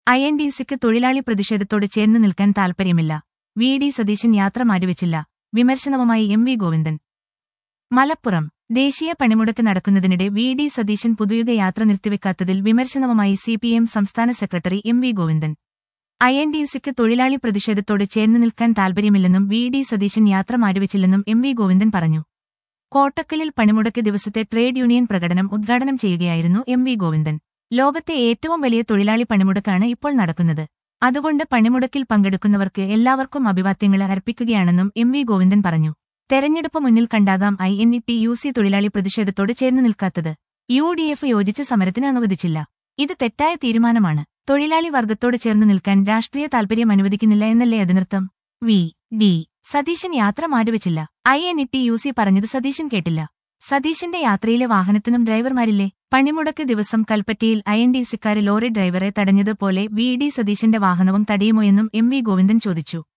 INTUCക്ക് തൊഴിലാളി പ്രതിഷേധത്തോട് ചേർന്ന് നിൽക്കാൻ താൽപ്പര്യമില്ല. VD സതീശൻ യാത്ര മാറ്റിവെച്ചില്ല. വിമർശനവുമായി MV ഗോവിന്ദൻ. മലപ്പുറം ദേശീയ പണിമുടക്ക് നടക്കുന്നതിനിടെ VD സതീശൻ പുതുയുഗ യാത്ര നിർത്തിവെക്കാത്തതിൽ വിമർശനവുമായി CPM സംസ്ഥാന സെക്രട്ടറി MV ഗോവിന്ദൻ. INTUCക്ക് തൊഴിലാളി പ്രതിഷേധത്തോട് ചേർന്ന് നിൽക്കാൻ താൽപ്പര്യമില്ലെന്നും VD സതീശൻ യാത്ര മാറ്റിവെച്ചില്ലെന്നും MV ഗോവിന്ദൻ പറഞ്ഞു. കോട്ടക്കലിൽ പണിമുടക്ക് ദിവസത്തെ ട്രേഡ് യൂണിയൻ പ്രകടനം ഉദ്ഘാടനം ചെയ്യുകയായിരുന്നു MV ഗോവിന്ദൻ. ലോകത്തെ ഏറ്റവും വലിയ തൊഴിലാളി പണിമുടക്കാണ് ഇപ്പോൾ നടക്കുന്നത്. അതുകൊണ്ട് പണിമുടക്കിൽ പങ്കെടുക്കുന്നവർക്ക് എല്ലാവർക്കും അഭിവാദ്യങ്ങൾ അർപ്പിക്കുകയാണെന്നും MV ഗോവിന്ദൻ പറഞ്ഞു. തെരഞ്ഞെടുപ്പ് മുന്നിൽ കണ്ടാകാം INTUC തൊഴിലാളി പ്രതിഷേധത്തോട് ചേർന്ന് നിൽക്കാത്തത്. UDF യോജിച്ച സമരത്തിന് അനുവദിച്ചില്ല. ഇത് തെറ്റായ തീരുമാനമാണ്. തൊഴിലാളി വർഗത്തോട് ചേർന്ന് നിൽക്കാൻ രാഷ്ട്രീയ താൽപര്യം അനുവദിക്കുന്നില്ല എന്നല്ലേ അതിനർത്ഥം? VD സതീശൻ യാത്ര മാറ്റിവെച്ചില്ല. INTUC പറഞ്ഞത് സതീശൻ കേട്ടില്ല. സതീശന്റെ യാത്രയിലെ വാഹനത്തിനും ഡ്രൈവർമാരില്ലേ? പണിമുടക്ക് ദിവസം കൽപ്പറ്റയിൽ INTUCക്കാര് ലോറി ഡ്രൈവറെ തടഞ്ഞതുപോലെ VD സതീശന്റെ വാഹനവും തടയുമോ എന്നും MV ഗോവിന്ദൻ ചോദിച്ചു.